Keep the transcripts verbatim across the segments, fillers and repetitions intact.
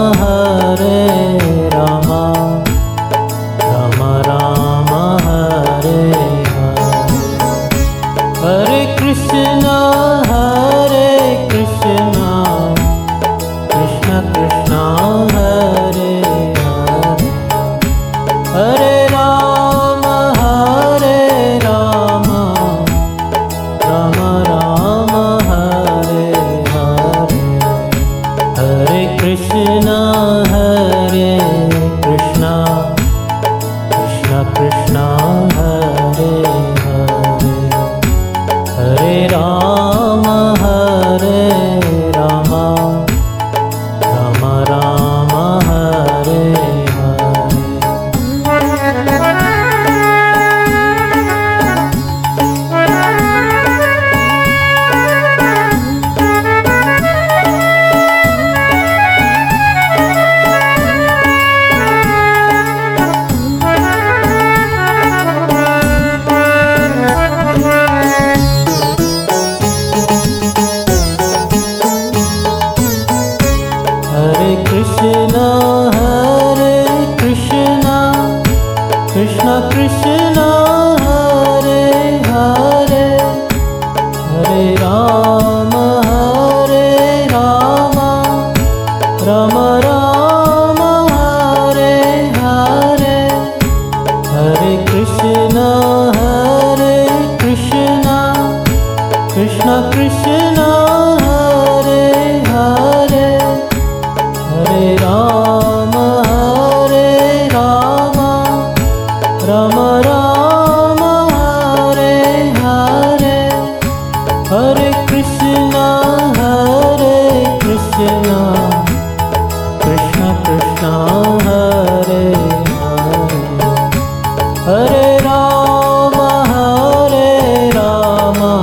Hare Rama, Rama Rama Hare Hare, Hare Krishna, Hare Krishna, Krishna Krishna, Hare Hare, Hare Rama, Hare Rama, Rama Rama, Hare Hare, Hare Krishna, Hare Krishna, Krishna Krishna, Hare Hare, Hare Rama, Hare Rama, Rama Rama, Hare Hare. Hare Krishna, Hare Krishna, Krishna Krishna, Hare Hare, Hare Rama, Hare Rama, Rama Rama, Hare Hare, Hare Krishna, Hare Krishna, Krishna Krishna, Hare Hare, Hare Rama, Hare Rama, Rama Rama, Hare Hare, Hare Krishna, Hare Krishna, Krishna Krishna, Hare Hare, Hare Rama, Hare Rama,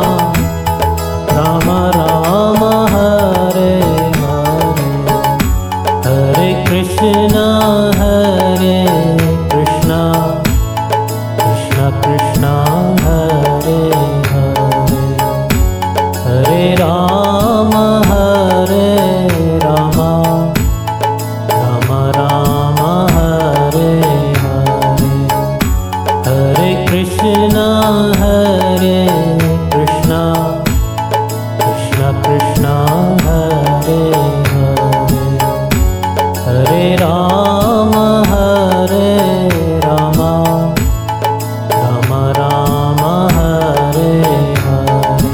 Rama Rama, Hare Hare, Hare Krishna, Hare Krishna, Krishna Krishna, Hare Hare, Hare Rama, Hare Rama, Rama Rama, Hare Hare, Hare Krishna, Hare Krishna, Krishna Krishna, Hare Hare, Hare Rama, Hare Rama, Rama Rama, Hare Hare.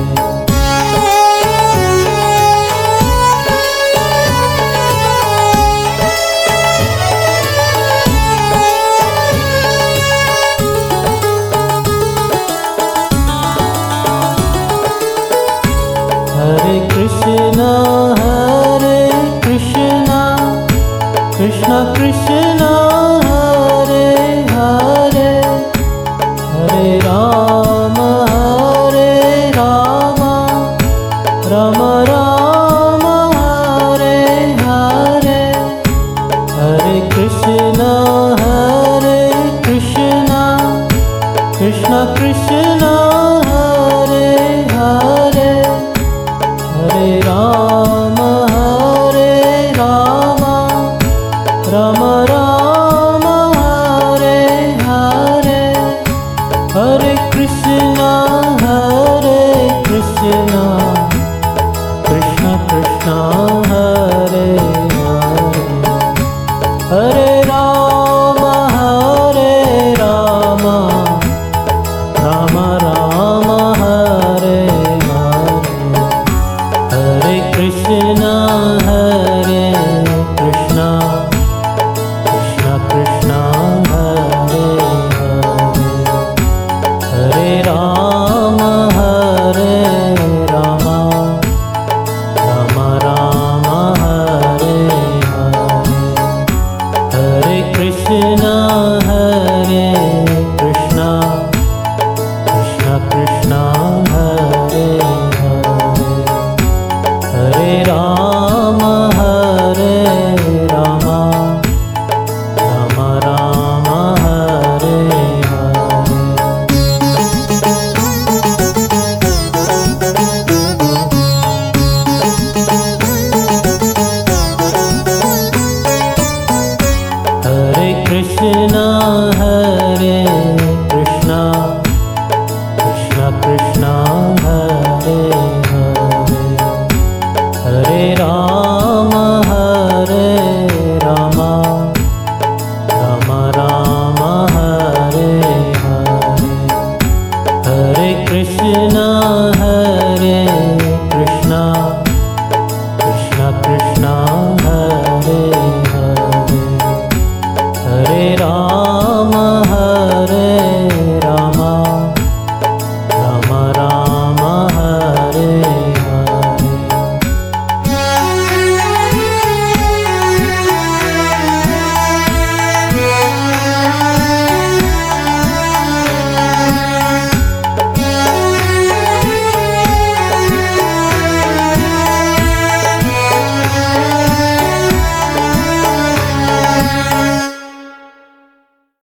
Hare Krishna, Hare Krishna, Krishna Krishna, Hare Hare, Hare Rama, Hare Rama, Rama Rama, Hare Hare, Hare Krishna, Hare Krishna, Krishna Krishna, Hare Hare, Hare Rama, Hare Rama, Rama Rama, Hare Hare, Hare Krishna, Hare Krishna, Krishna Krishna, Hare Hare, Hare Rama, Hare Rama, Rama Rama, Hare Hare, Hare Krishna, Hare Krishna, Krishna Krishna, Hare Hare, Hare Rama, Hare Rama, Rama Rama, Hare Hare, Hare Krishna, Hare Krishna, Krishna Krishna, Hare Hare, Hare Rama, Hare Rama, Rama Rama, Hare Hare. Krishna